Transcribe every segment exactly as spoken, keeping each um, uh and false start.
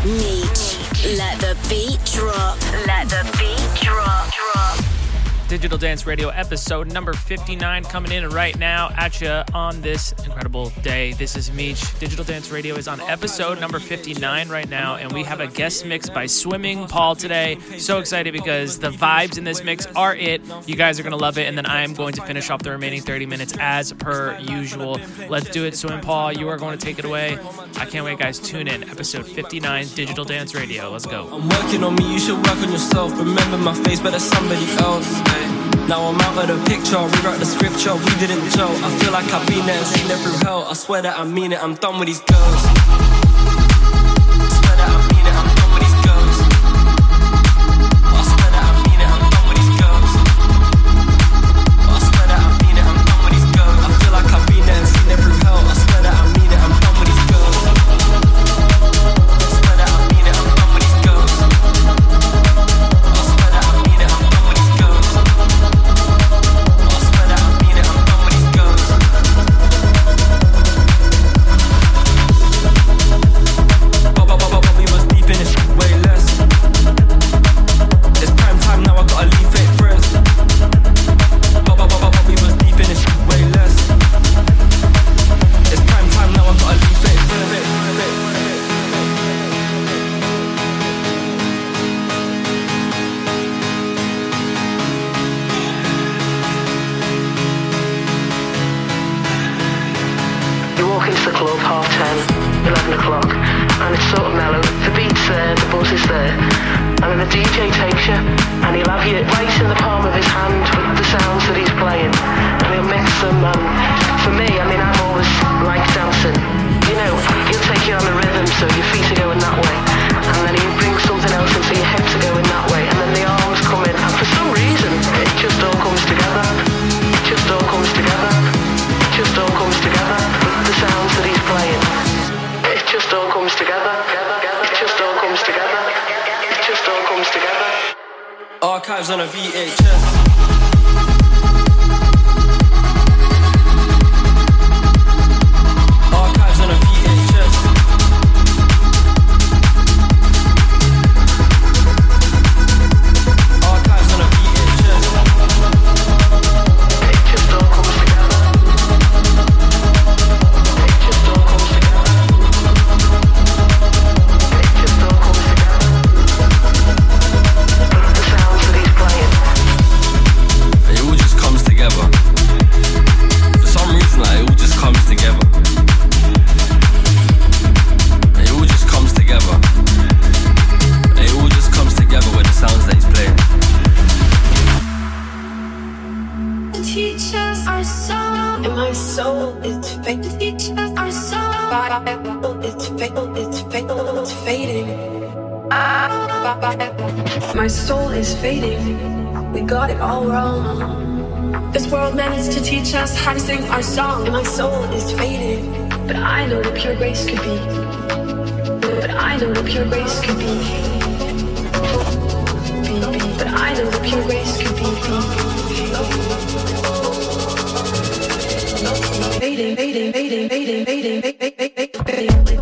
Meech, let the beat drop. Let the beat drop. Drop. Digital Dance Radio episode number fifty-nine coming in right now at you on this incredible day. This is Meech. Digital Dance Radio is on episode number fifty-nine right now, and we have a guest mix by Swimming Paul today. So excited because the vibes in this mix are it. You guys are going to love it, and then I am going to finish off the remaining thirty minutes as per usual. Let's do it, Swimming Paul. You are going to take it away. I can't wait, guys. Tune in. Episode fifty-nine, Digital Dance Radio. Let's go. I'm working on me, you should work on yourself. Remember my face, but that's somebody else. Now I'm out of the picture, rewrite the scripture, we didn't gel. I feel like I've been there and seen it through hell. I swear that I mean it, I'm done with these girls. I swear that I mean it, I'm done with these girls. I swear that I mean it, I'm done with these girls. I swear that I mean it, I'm done with these girls. I feel like I've been there and seen it through hell. I swear that I mean it, I'm done with these girls. I swear that I mean it, I'm done with these girls. I swear that I mean it, I'm done with these girls. Archives on a V H S. My soul is fading, we got it all wrong. This world managed to teach us how to sing our song, and my soul is fading. But I know what pure grace could be. But I know what pure grace could be. But I know what pure grace could be. Fading, fading, fading, fading, fading, fading, fading.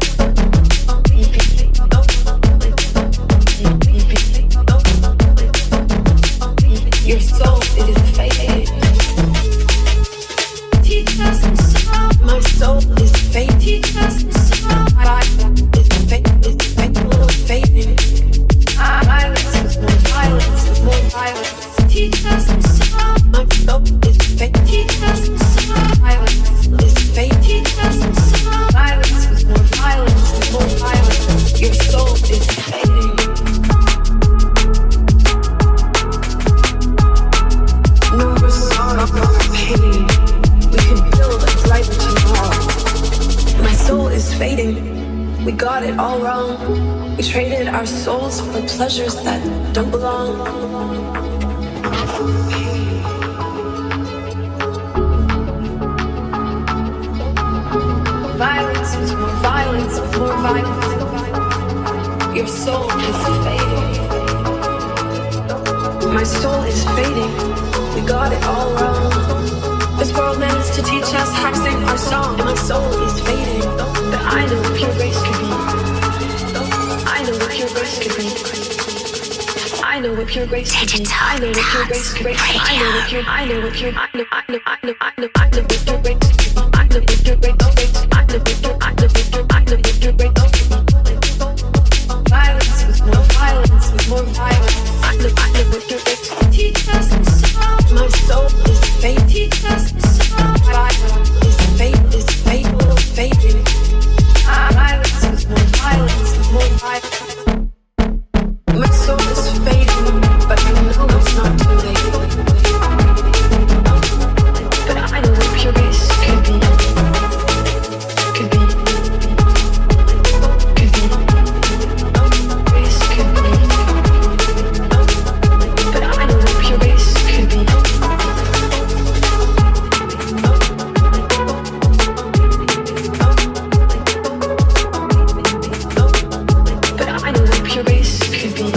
Your soul is fading. Teach us some. My soul is fading. Teach us some. My body is fading. Is fading. Violence is more violence is more violence. Teach us some. My soul is fading. Teach us some. Violence is fading. Teach us some. Violence is more violence is more violence. Your soul is fading. Pain. We can build a brighter tomorrow. My soul is fading. We got it all wrong. We traded our souls for pleasures that don't belong. Violence is more violence, more violence. Your soul is fading. My soul is fading. We got it all wrong. This world managed to teach us how to sing our song, and my soul is fading. But I know what pure grace could be. I know could be. I know what pure grace could be. I know what pure grace could be. I know what pure. I know what pure. I know. I know. I know. I know. I know what pure grace could be. I know what pure grace could be. I know what pure. I know what pure. I know what pure grace could be. Violence with more violence with more violence. I know. I know what pure grace could be. Teach us so. My soul is fate. Teach us so. Violence is fate. Is fate. Fate. Violence with more violence with more violence. My soul is fading, but I know it's not too late. But I know what pure grace could be. Could be. Could be. Grace could be. But I know what pure grace could be. But I know what pure grace could be.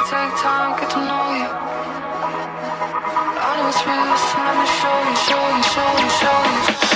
take time, get to know you. I know it's real, so let me show you, show you, show you, show you.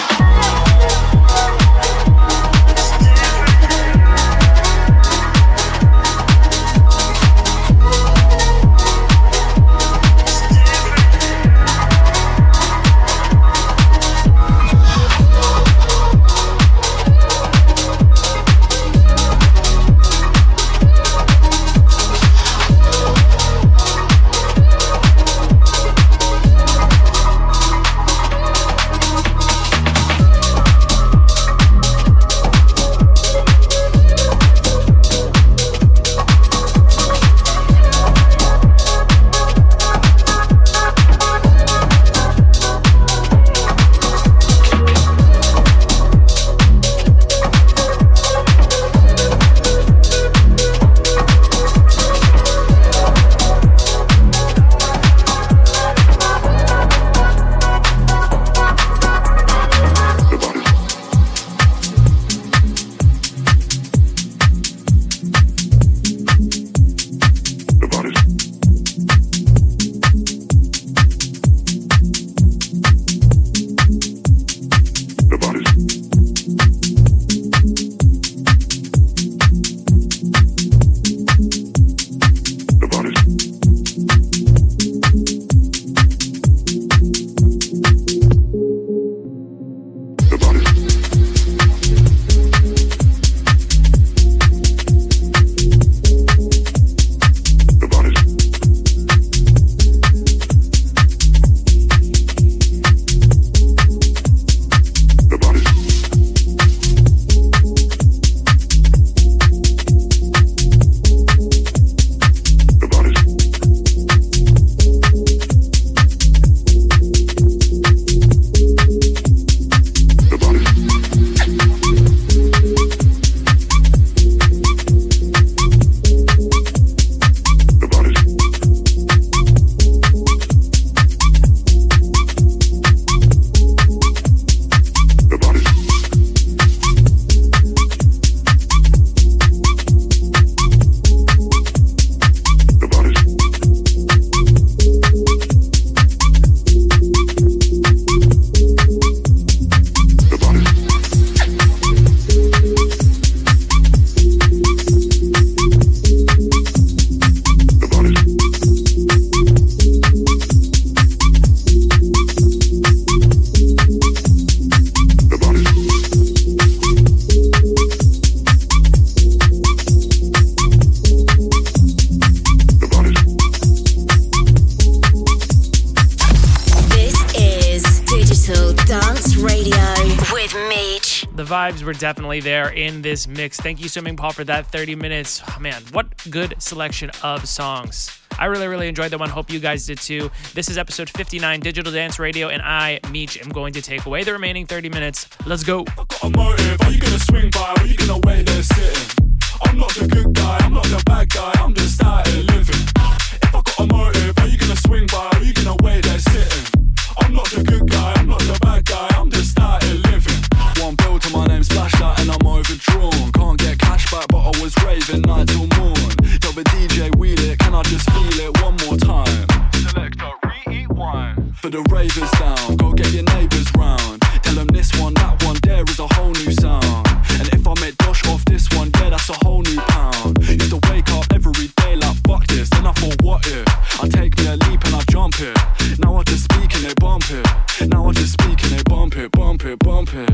Were definitely there in this mix. Thank you, Swimming Paul, for that thirty minutes. Oh, man, what good selection of songs. I really, really enjoyed that one. Hope you guys did too. This is episode fifty-nine, Digital Dance Radio, and I, Meech, am going to take away the remaining thirty minutes. Let's go. I've got a motive. Are you gonna swing by? Are you gonna wait there sitting? I'm not the good guy. I'm not the bad guy. I'm just out here living. If I got a motive, are you gonna swing by? Are you gonna wait there sitting? I'm not the good guy. I'm not the bad guy. I'm just out here living. One bill to my name splashed out and I'm overdrawn. Can't get cash back, but I was raving night till morn. Tell the D J wheel it, can I just feel it one more time? Selector, re-eat wine. For the ravers down, go get your neighbours round. Tell them this one, that one, there is a whole new sound. And if I make dosh off this one, yeah, that's a whole new pound. Used to wake up every day like fuck this, then I thought what if? I take me a leap and I jump it. Now I just speak and they bump it. Now I just speak and they bump it, bump it, bump it.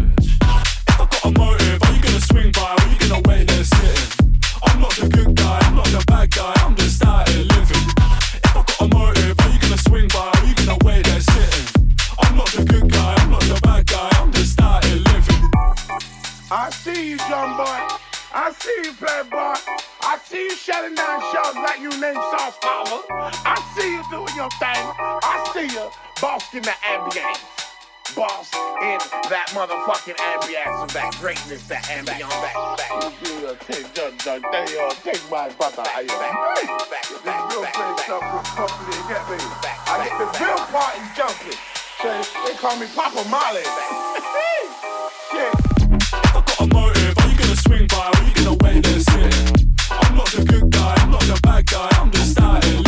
If I got a motive, are you gonna swing by? Are you gonna wait there sitting? I'm not the good guy, I'm not the bad guy, I'm just out here living. If I got a motive, are you gonna swing by? Are you gonna wait there sitting? I'm not the good guy, I'm not the bad guy, I'm just out here living. I see you, young boy. I see you, playboy. I see you shutting down shows like you named Sauce Power. I see you doing your thing. I see you bossing the ambience. Boss in that motherfucking ambience of that greatness, that ambience. Back, back, back. You take, just, just, they, uh, take my brother. I am back, back, back, this back, real place stuff with company, get me. Back, I get the real part in jumping. So they call me Papa Molly. Shit. If I got a motive, are you gonna swing by? Are you gonna wait there sitting? I'm not the good guy, I'm not the bad guy, I'm just out here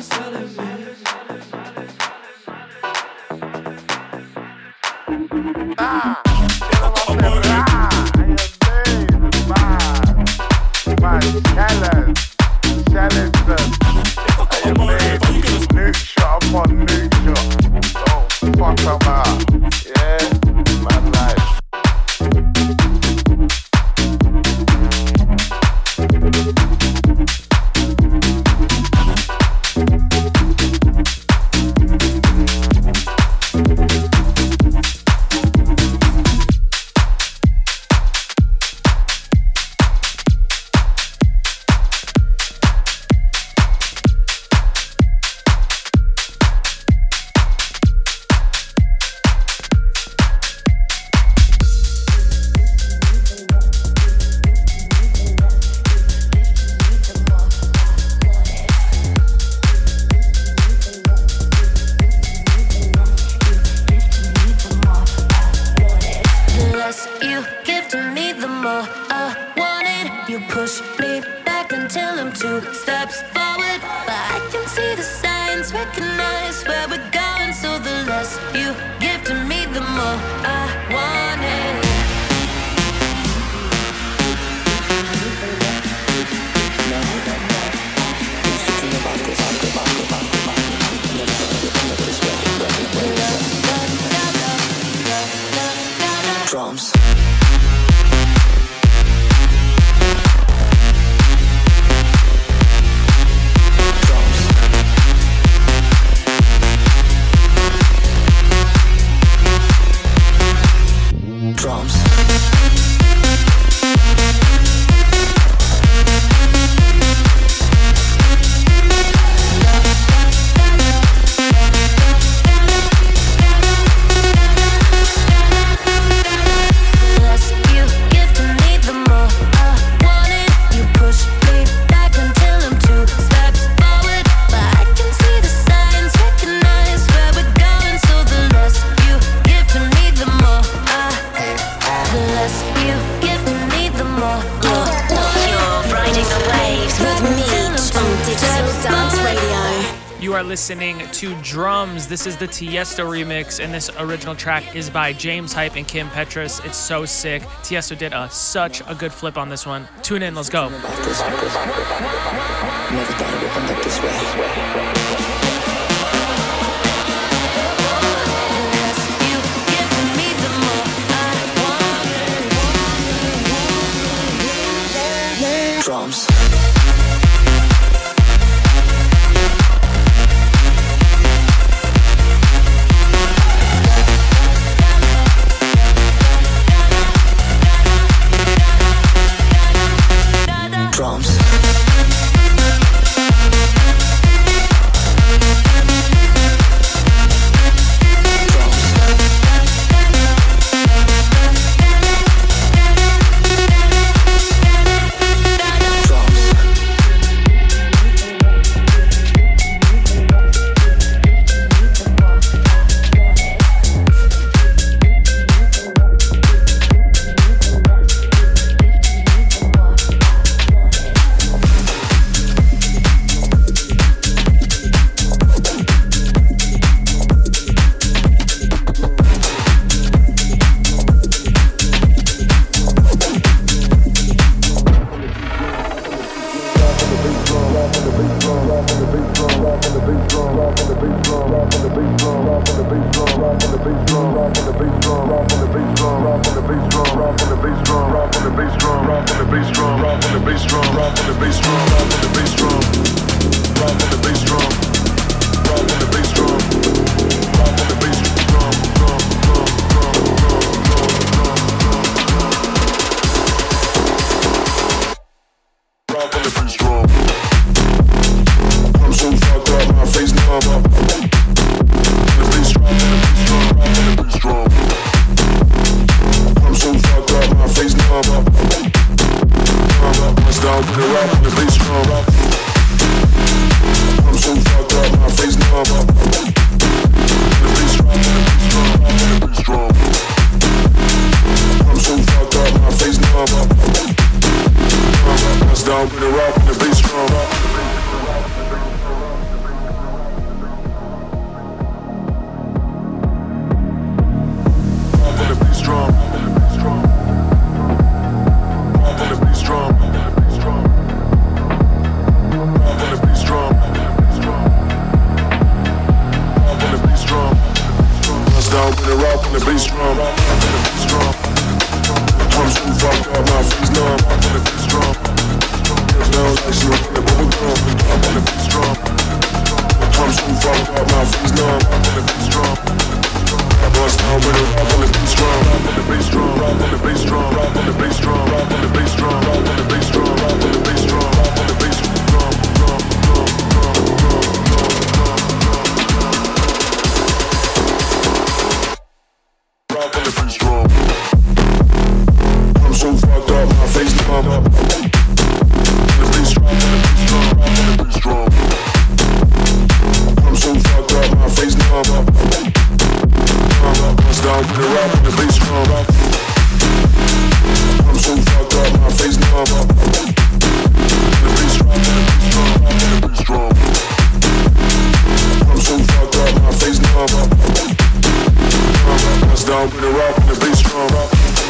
Listening to Drums. This is the Tiesto remix, and this original track is by James Hype and Kim Petras. It's so sick. Tiesto did a, such a good flip on this one. Tune in, let's go. Never thought it would end up this way. Drums. Drums. I'm so fucked rock when the bass drum. I'm so fucked up, my face numb. Smells like smoke in the bubble gum. I'm so fucked up, my face numb. I bust down with a rock on the bass drum. On the bass drum, on the bass drum, on the bass drum, on the bass drum, on the bass drum, on the bass drum, on the bass drum, drum, drum, drum, drum, drum, drum. Rock on the bass drum. I'm so fucked up, my face numb. On the bass drum, on the bass drum, on the bass drum. I'm so fucked up, my face numb. Bust down with the rock on the bass drum. I'm so fucked up, my face numb. The bass drum, the bass drum, the bass drum. I'm so fucked up, my face numb. Bust down with the rock on the bass drum.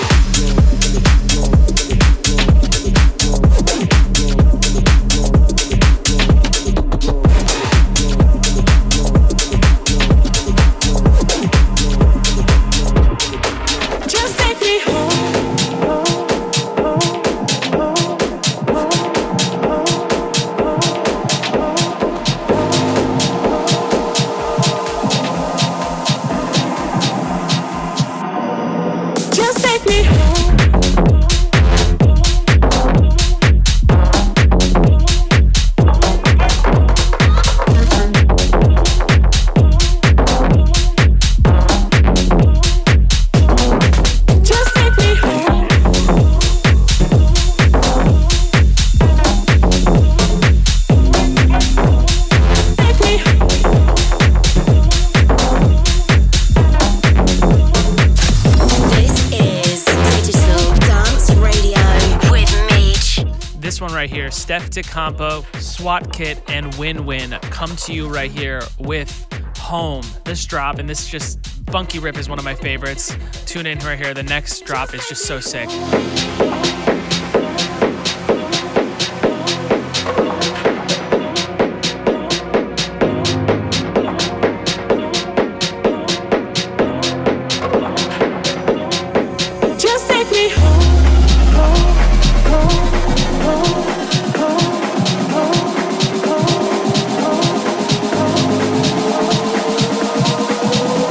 Steph DeCampo, SWAT Kit, and Win Win come to you right here with Home. This drop, and this just funky riff is one of my favorites. Tune in right here. The next drop is just so sick.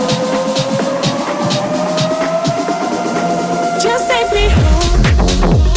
Just take me home.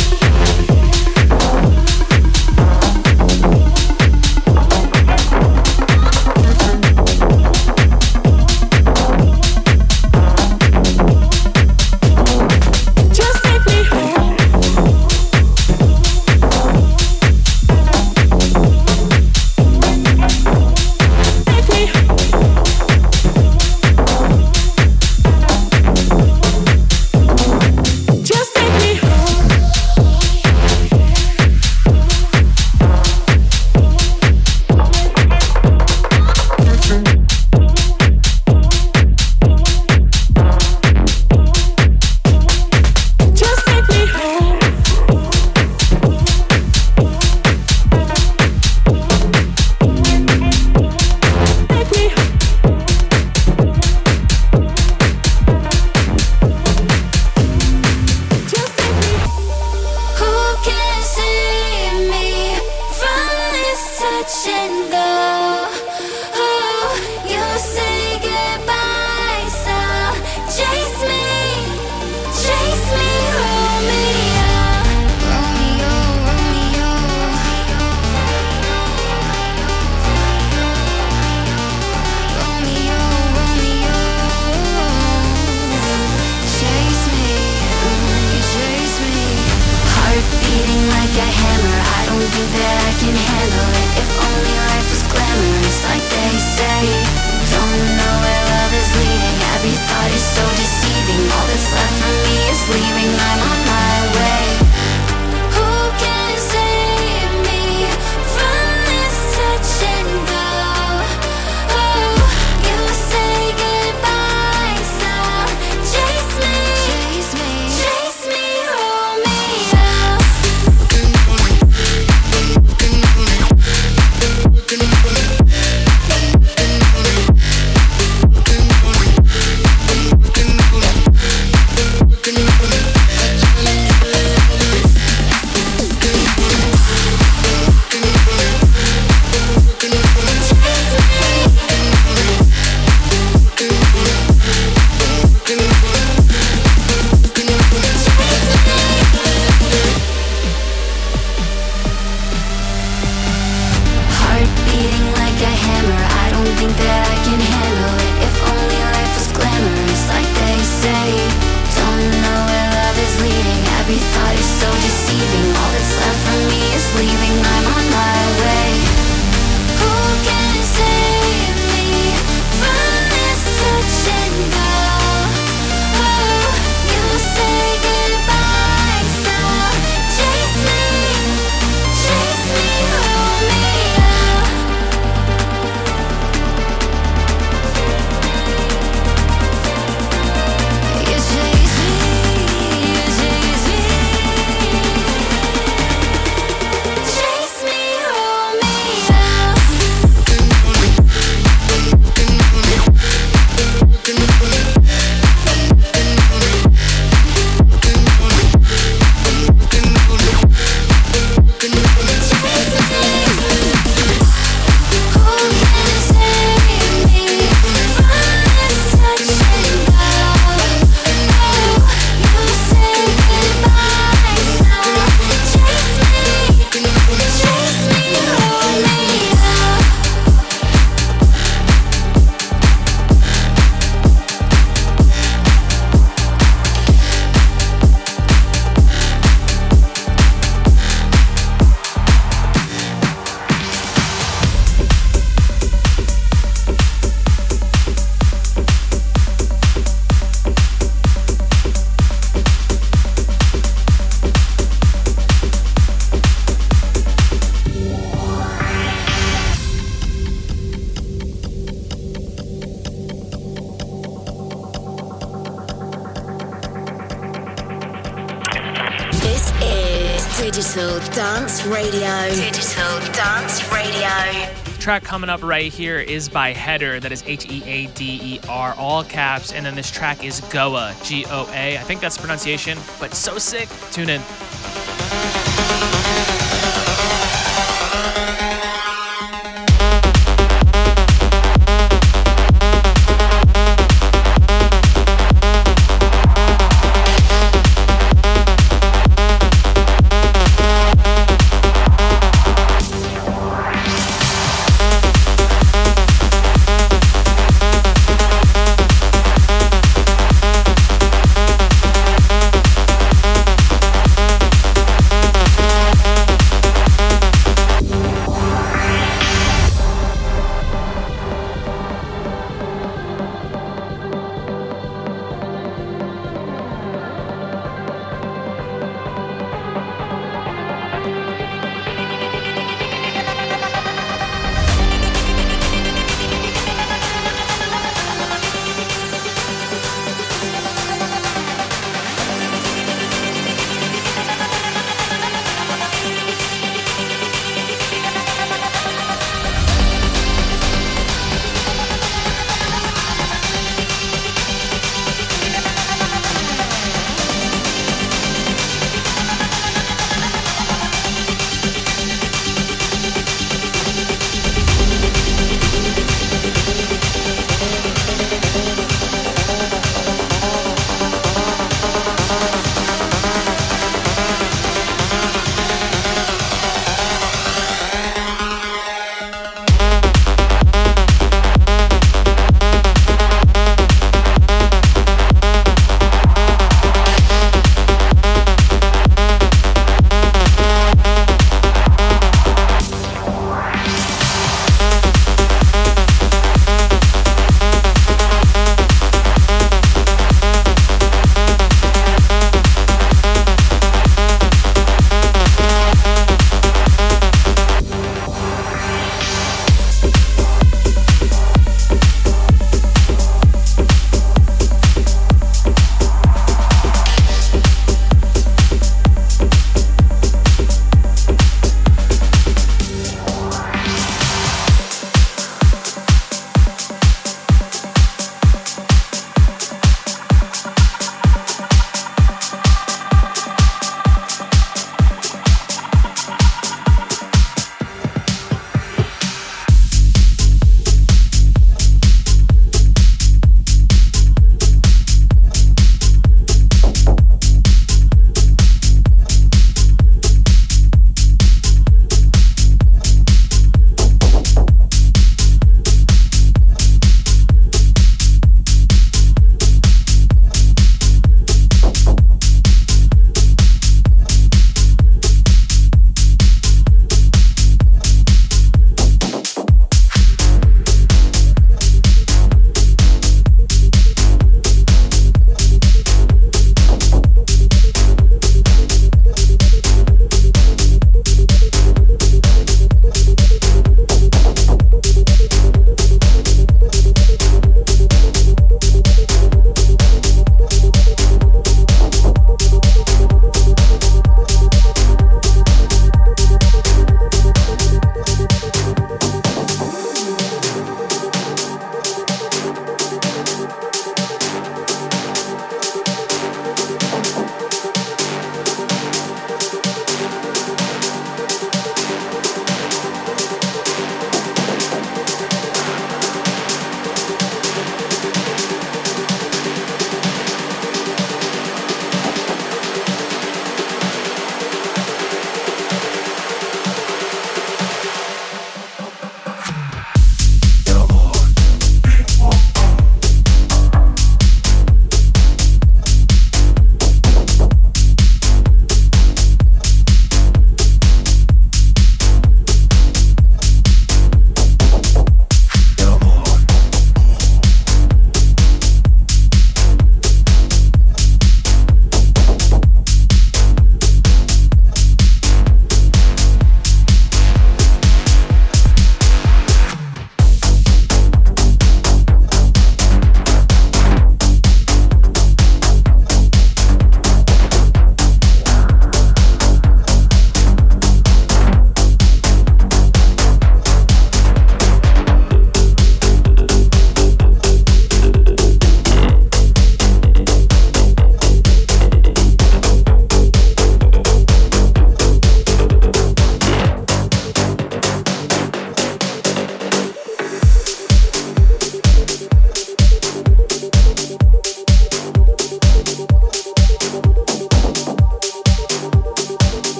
Digital Dance Radio. Digital Dance Radio. Track coming up right here is by Header, that is H E A D E R, all caps, and then this track is Goa, G O A. I think that's the pronunciation, but so sick. Tune in.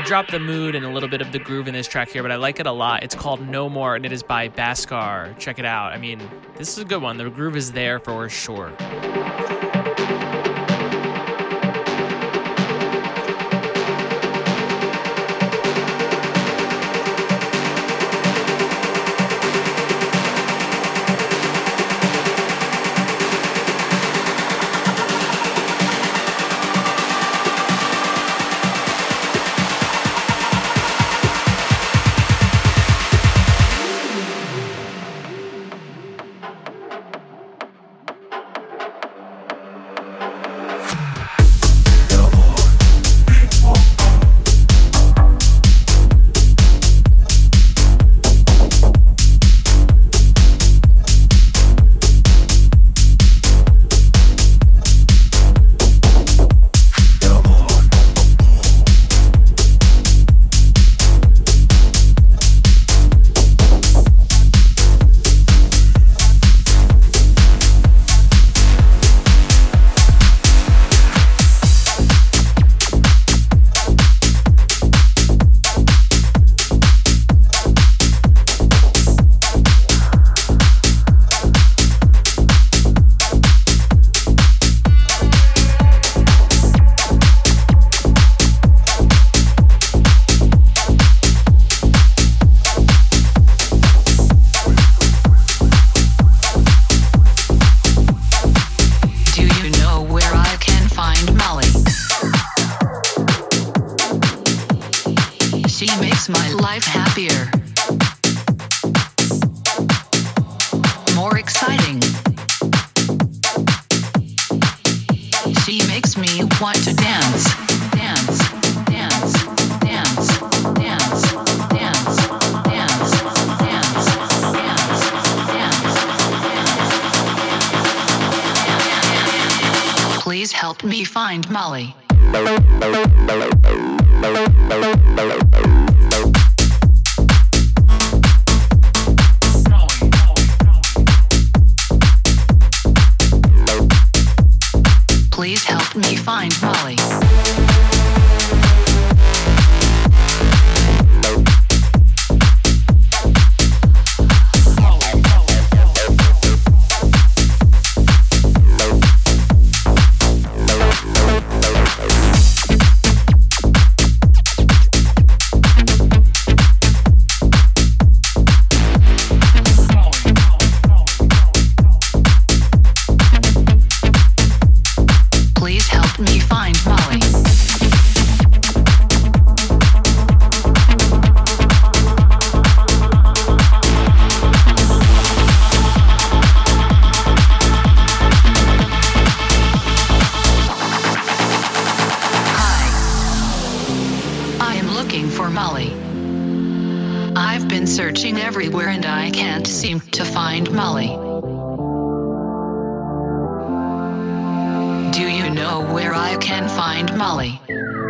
drop the mood and a little bit of the groove in this track here, but I like it a lot. It's called No More, and it is by Bhaskar. Check it out. I mean, this is a good one. The groove is there for sure. Help me find Molly. Please help me find Molly. Searching everywhere and I can't seem to find Molly. Do you know where I can find Molly?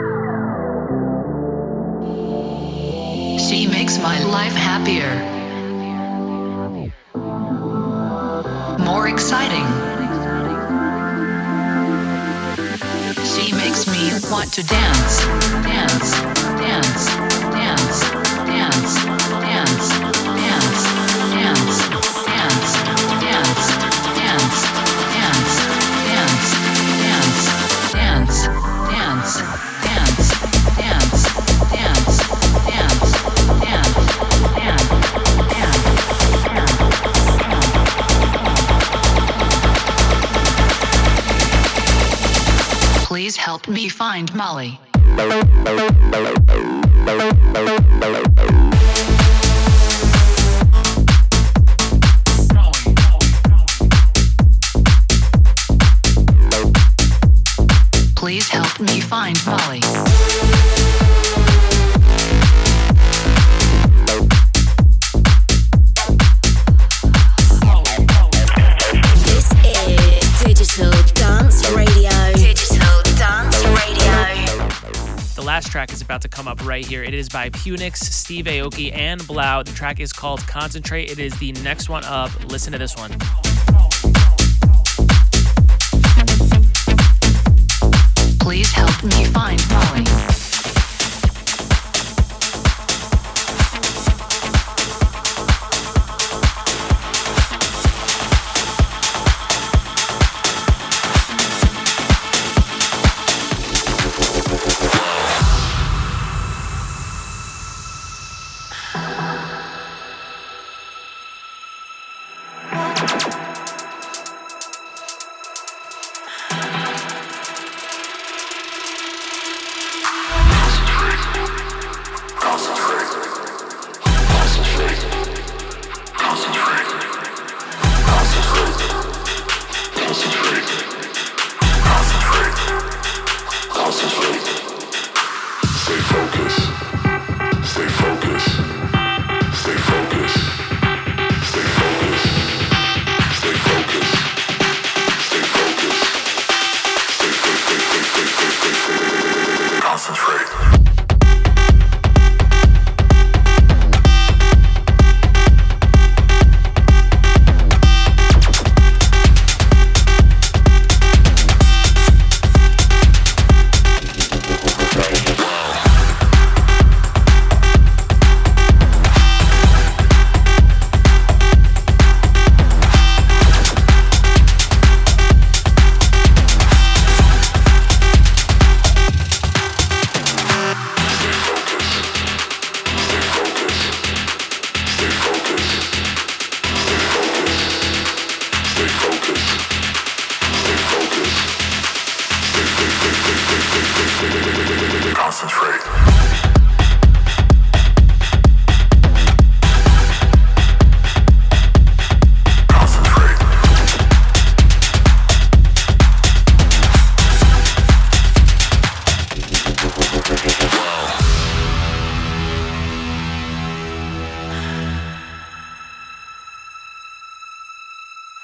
She makes my life happier, more exciting. She makes me want to dance, dance, dance, dance, dance. Dance, dance, dance, dance, dance, dance, dance, dance, dance, dance, dance, dance, dance, dance, dance, dance, dance. Please help me find Molly. Please help me find Molly. This is Digital Dance Radio. Digital Dance Radio. The last track is about to come up right here. It is by Punix, Steve Aoki, and Blau. The track is called Concentrate. It is the next one up. Listen to this one. Please help me find Molly.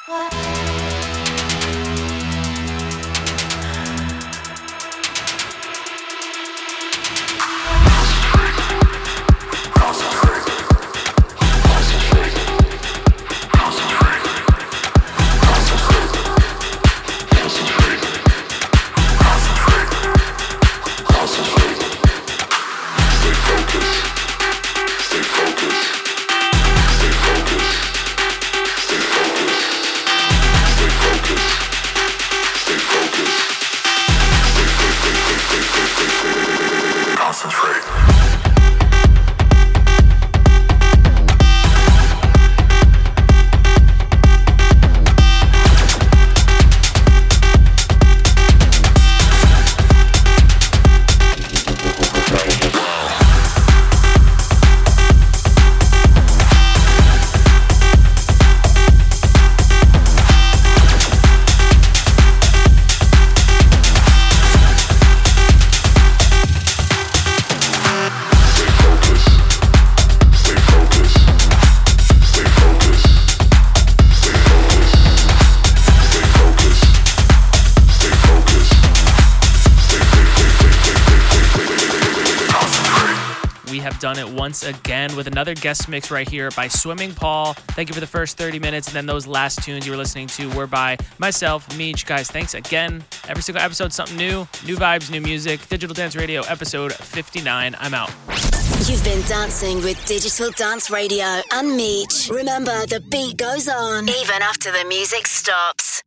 Done it once again with another guest mix right here by Swimming Paul. Thank you for the first thirty minutes, and then those last tunes you were listening to were by myself, Meech. Guys, thanks again. Every single episode, something new, new vibes, new music. Digital Dance Radio, episode fifty-nine. I'm out. You've been dancing with Digital Dance Radio and Meech. Remember, the beat goes on even after the music stops.